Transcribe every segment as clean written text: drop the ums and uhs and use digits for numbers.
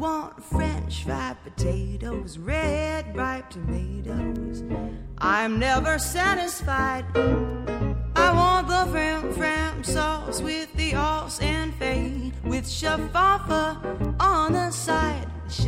want French fried potatoes, red ripe tomatoes. I'm never satisfied. I want the fram sauce with the sauce and fade, with shaffa on the side.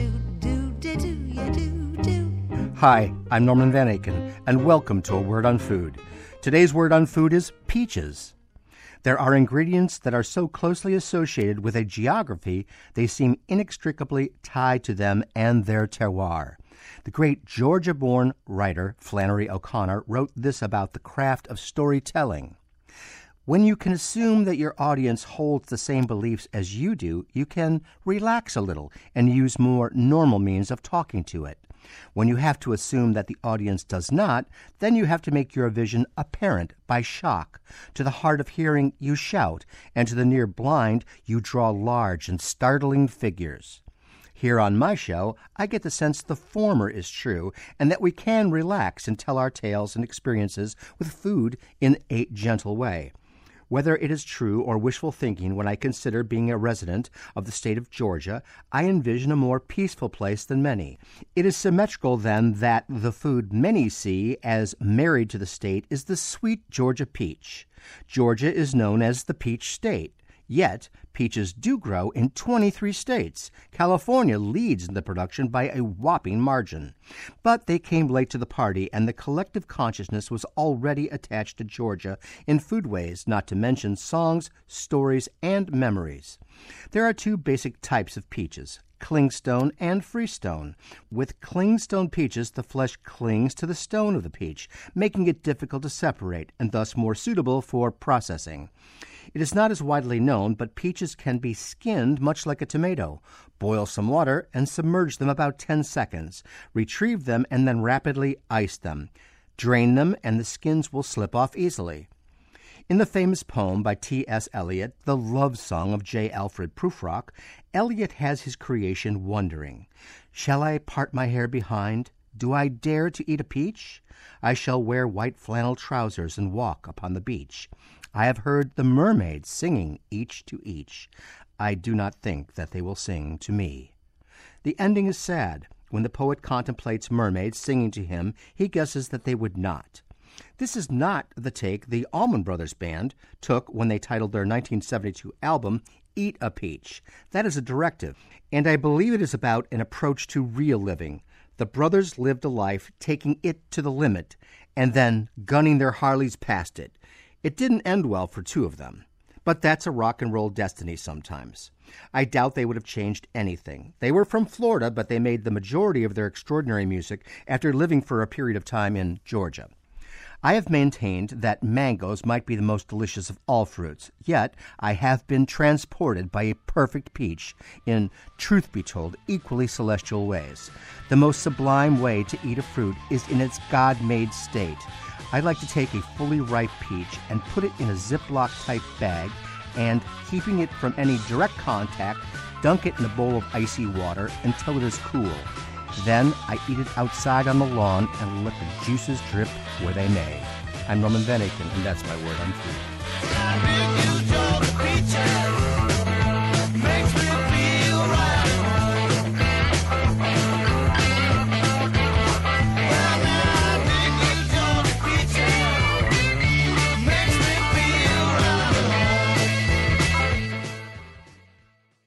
Hi, I'm Norman Van Aken, and welcome to A Word on Food. Today's word on food is peaches. There are ingredients that are so closely associated with a geography they seem inextricably tied to them and their terroir. The great Georgia-born writer Flannery O'Connor wrote this about the craft of storytelling. When you can assume that your audience holds the same beliefs as you do, you can relax a little and use more normal means of talking to it. When you have to assume that the audience does not, then you have to make your vision apparent by shock. To the hard of hearing, you shout, and to the near blind, you draw large and startling figures. Here on my show, I get the sense the former is true, and that we can relax and tell our tales and experiences with food in a gentle way. Whether it is true or wishful thinking, when I consider being a resident of the state of Georgia, I envision a more peaceful place than many. It is symmetrical, then, that the food many see as married to the state is the sweet Georgia peach. Georgia is known as the peach state. Yet, peaches do grow in 23 states. California leads in the production by a whopping margin. But they came late to the party, and the collective consciousness was already attached to Georgia in foodways, not to mention songs, stories, and memories. There are two basic types of peaches, clingstone and freestone. With clingstone peaches, the flesh clings to the stone of the peach, making it difficult to separate and thus more suitable for processing. It is not as widely known, but peaches can be skinned much like a tomato. Boil some water and submerge them about 10 seconds. Retrieve them and then rapidly ice them. Drain them and the skins will slip off easily. In the famous poem by T.S. Eliot, The Love Song of J. Alfred Prufrock, Eliot has his creation wondering, "Shall I part my hair behind? Do I dare to eat a peach? I shall wear white flannel trousers and walk upon the beach. I have heard the mermaids singing each to each. I do not think that they will sing to me." The ending is sad. When the poet contemplates mermaids singing to him, he guesses that they would not. This is not the take the Allman Brothers Band took when they titled their 1972 album, Eat a Peach. That is a directive, and I believe it is about an approach to real living. The brothers lived a life taking it to the limit and then gunning their Harleys past it. It didn't end well for two of them. But that's a rock and roll destiny sometimes. I doubt they would have changed anything. They were from Florida, but they made the majority of their extraordinary music after living for a period of time in Georgia. I have maintained that mangoes might be the most delicious of all fruits, yet I have been transported by a perfect peach in, truth be told, equally celestial ways. The most sublime way to eat a fruit is in its God-made state. I like to take a fully ripe peach and put it in a Ziploc-type bag and, keeping it from any direct contact, dunk it in a bowl of icy water until it is cool. Then I eat it outside on the lawn and let the juices drip where they may. I'm Norman Van Aken, and that's my word on food.